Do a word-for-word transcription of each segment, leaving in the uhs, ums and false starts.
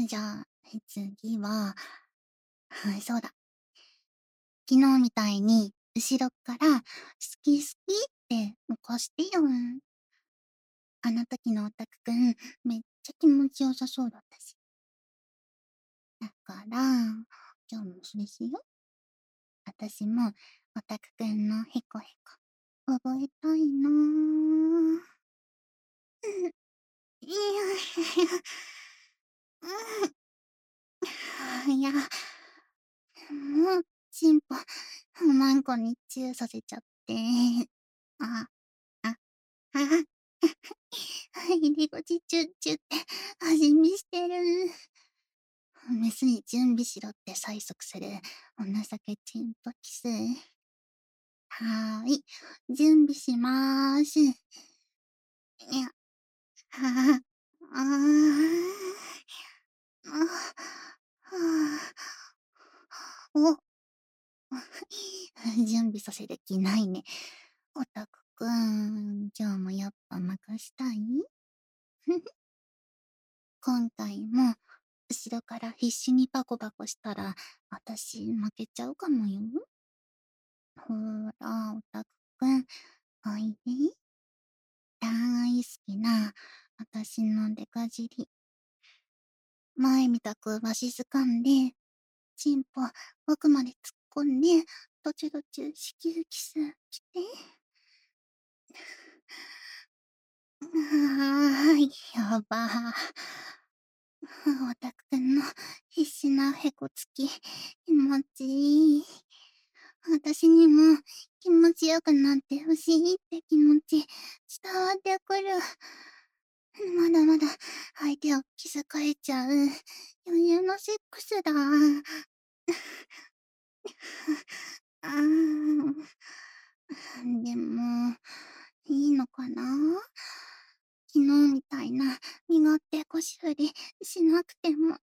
じゃあ、次は、そうだ。昨日みたいに、後ろから、好き好きって起こしてよ。あの時のオタクくん、めっちゃ気持ちよさそうだったし。だから、今日もそれしよ。私も、オタクくんのヘコヘコ、覚えたいなぁ。いや、うん。いや、もう、チンポ、マンコにチューさせちゃって。あ、あ、あ、入り口チュッチュって味見してる。メスに準備しろって催促するお情けチンポキス。はーい、準備しまーす。いや、はあ、ああ、はあ、お、準備させる気ないね。オタクくん、今日もやっぱ任したい？今回も、後ろから必死にパコパコしたら、私負けちゃうかもよ。ほーら、オタクくん、おいで。大好きな、私のデカ尻。前みたくわしづかんで、チンポ、奥まで突っ込んで、どちどち子宮キスして。あーい、やばー。オタクくんの必死なへこつき、気持ちいい。私にも気持ちよくなってほしいって気持ち伝わってくる。まだまだ相手を気遣えちゃう余裕のセックスだ。あーでも、いいのかな？昨日みたいな身勝手腰振りしなくても。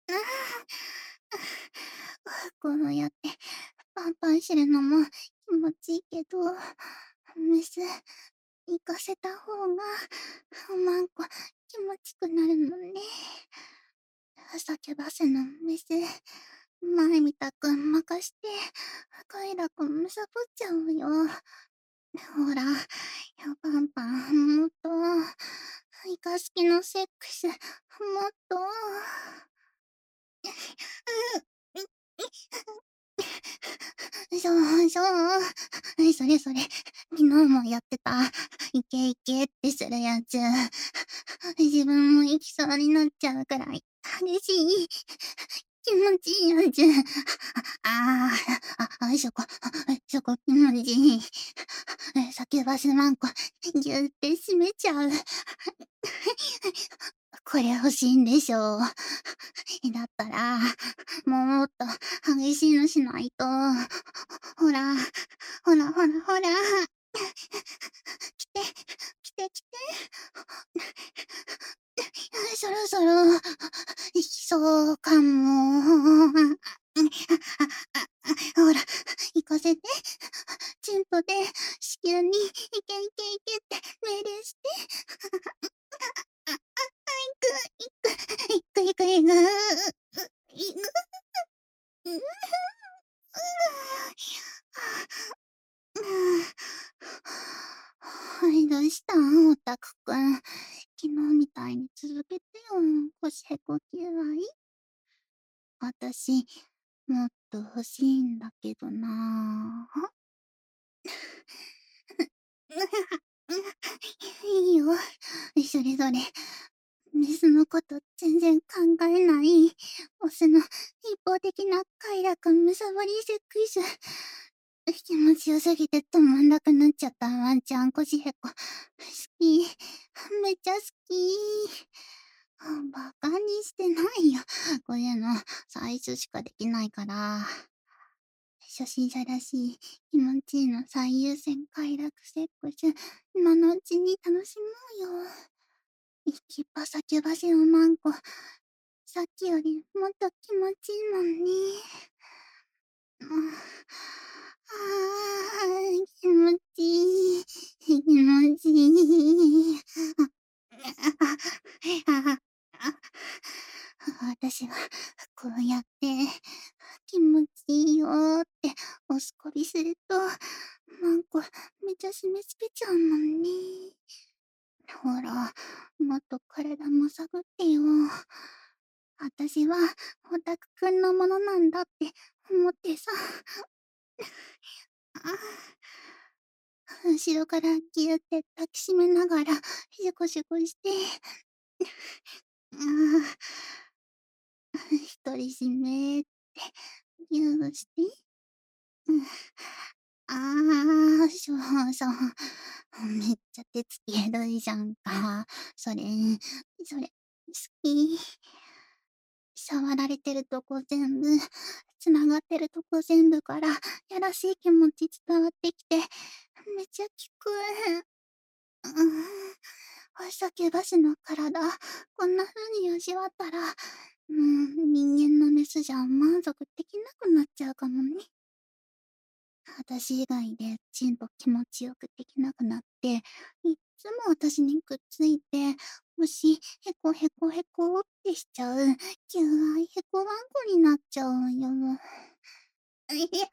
こうやってパンパンするのも気持ちいいけど、メス、行かせた方が、マンコ気持ちくなるのね。叫ばせのメス、前みたく任して、快楽むさぼっちゃうよ。ほら、パンパン、もっと、イカ好きのセックス、もっと。そうそう。それそれ、昨日もやってた、いけいけってするやつ。自分も行きそうになっちゃうくらい、激しい、気持ちいいやつ。ああ、あ、あ、そこ、そこ気持ちいい。叫ばせまんこ、ぎゅって締めちゃう。これ欲しいんでしょう。だったら、もっと激しいのしないと。ほら、ほらほらほら。来て、来て来て。そろそろ、行きそうかも。ほら、行かせて。チンポで子宮にいけいけいけって命令して。あ、あ、あ、いく、いく、いく、いく、いく、いく、う、はい、どうしたんオタクくん。昨日みたいに続けてよ。腰へこきゅうはい。私、もっと欲しいんだけどなぁ。いいよ。それぞれ、メスのこと全然考えない、オスの一方的な快楽むさぼりセックス。気持ちよすぎて止まんなくなっちゃったワンちゃん腰へこ。好き。めっちゃ好き。バカにしてないよ。こういうの、最初しかできないから。初心者らしい気持ちいいの最優先快楽セックス、今のうちに楽しもうよ。一気ぱ叫ばせをマンコ。さっきよりもっと気持ちいいもんね。ああ、気持ちいい。気持ちいい。ああああ私はこうやって気持ちいいよーって押しこびすると、なんかめちゃ締め付けちゃうもんね。ほら、もっと体も探ってよ。私はオタクくんのものなんだって思ってさ。後ろからギュって抱きしめながらシュコシュコして、ああ、独り占めってギューして、うん、ああ、そうそう。めっちゃ手つきエロいじゃんか。それ、それ、好き。触られてるとこ全部、繋がってるとこ全部から、やらしい気持ち伝わってきて、めちゃ効く。うーん。サキュバシの体、こんな風に味わったら、もう人間のメスじゃ満足できなくなっちゃうかもね。私以外でチンポ気持ちよくできなくなって、いっつも私にくっついて、虫へこへこへこってしちゃう、求愛へこワンコになっちゃうよ。いや、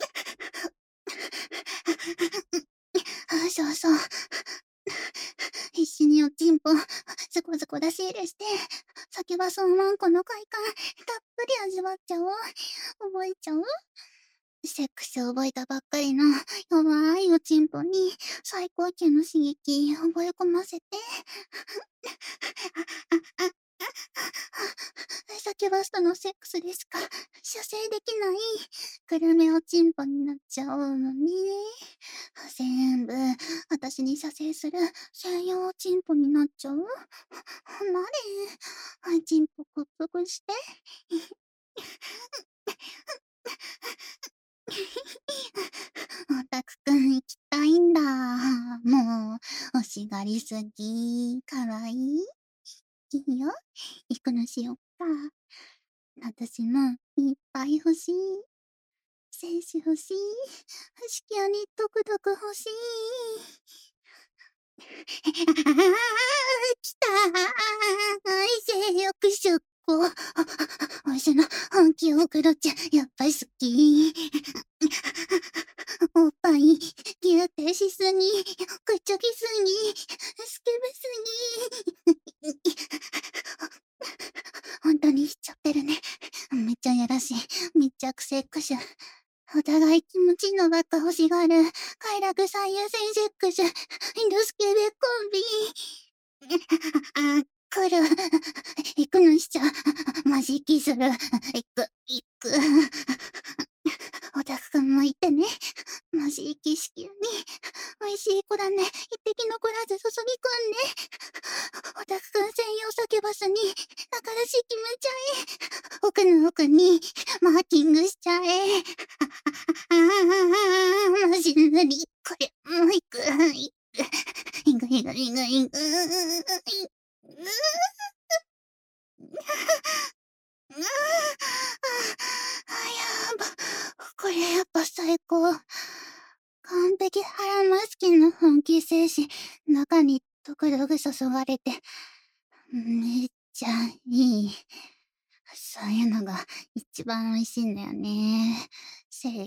そうそう。必死におちんぽ、ズコズコ出し入れして、先はそのワンコの快感、たっぷり味わっちゃおう。覚えちゃう。セックス覚えたばっかりの弱いおちんぽに最高級の刺激覚え込ませて。サキュバスとのセックスでしか射精できないグルメおちんぽになっちゃうのね。全部私に射精する専用おちんぽになっちゃう。なれ、おちんぽくっつくして。オタクくん行きたいんだ。もう、欲しがりすぎ。かわいい。いいよ。行くのしよっか。私もいっぱい欲しい。精子欲しい。子宮にドクドク欲しい。ああ、来たー。性欲出庫。わしの本気をくろちゃ、やっぱり好き。おっぱい、ギューってしすぎ、くっちょきすぎ、スケベすぎ。本当にしちゃってるね。めっちゃやらしい。密着セックス。お互い気持ちのばっか欲しがる。快楽最優先セックス。インドスケベコンビ。あ、来る。行くのしちゃう。マジ息する。行く、行く。オタクくんもいてね。マジ息子宮に。美味しい子だね。一滴残らず注ぎ込んで。オタクくん専用酒バスに、だからし決めちゃえ。奥の奥に、マーキングしちゃえ。ああ、マジ無理。これ、もう行く。行く。行く、行く、行く、行く。ああ、やば。これやっぱ最高。完璧腹マスキンの本気精子、中にドクドク注がれて、めっちゃいい。そういうのが一番美味しいんだよね。精液って。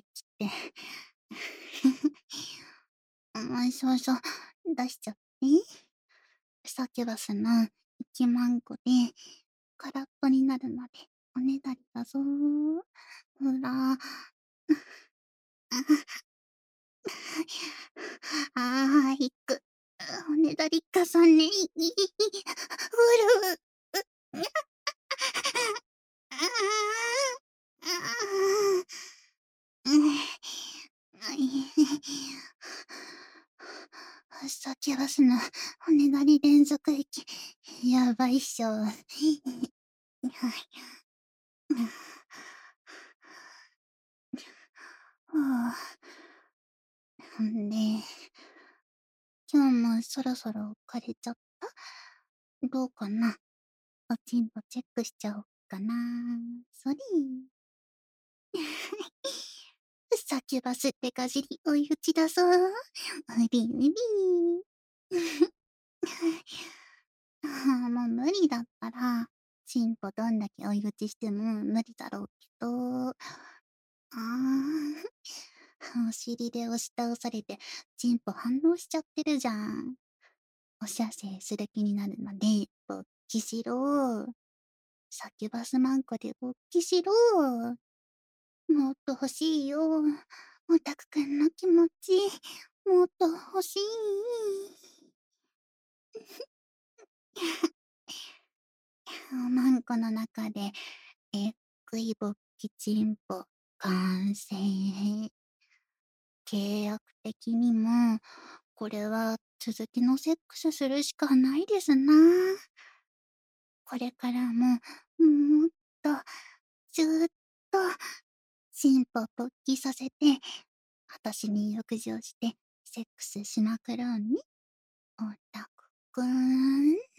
うん、そうそう。出しちゃって。サキュバスのいちまんこで空っぽになるまでおねだりだぞ。ほら。ああ、いく。おねだり重ね。ふる。ああ。サキュバスのおねだり連続駅。やばいっしょ。はい。はあ。んで、今日もそろそろ枯れちゃった？どうかな？おちんぽチェックしちゃおっかな。それ。サキュバスってかじり追い打ちだぞ。うびうび。ああ、もう無理だったら、 チンポどんだけ追い打ちしても無理だろうけど。ああ、お尻で押し倒されて、チンポ反応しちゃってるじゃん。お射精する気になるまで、勃起しろ。サキュバスマンコで勃起しろ。もっと欲しいよ。オタクくんの気持ち、もっと欲しい。マンコの中で、えっくい勃起チンポ、完成。契約的にも、これは続きのセックスするしかないですな。これからも、もっと、ずっと、チンポ勃起させて、私に浴場して、セックスしまくろうね。オタクくん。